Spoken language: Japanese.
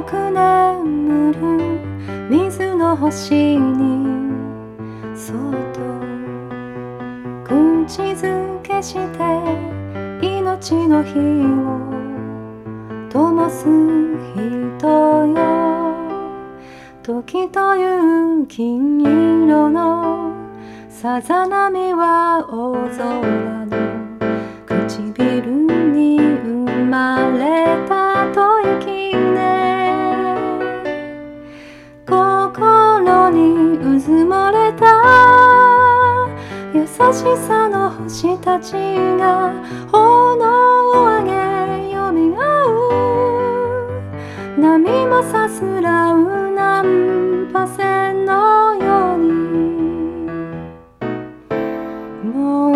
く眠る水の星にそっと口づけして命の火を灯す人よ。時という金色のさざ波は大空の唇に生まれた吐息ね。心にうずもれた優しさの星たちが炎を上げよみ合う。波もさすらう難破線のようにもう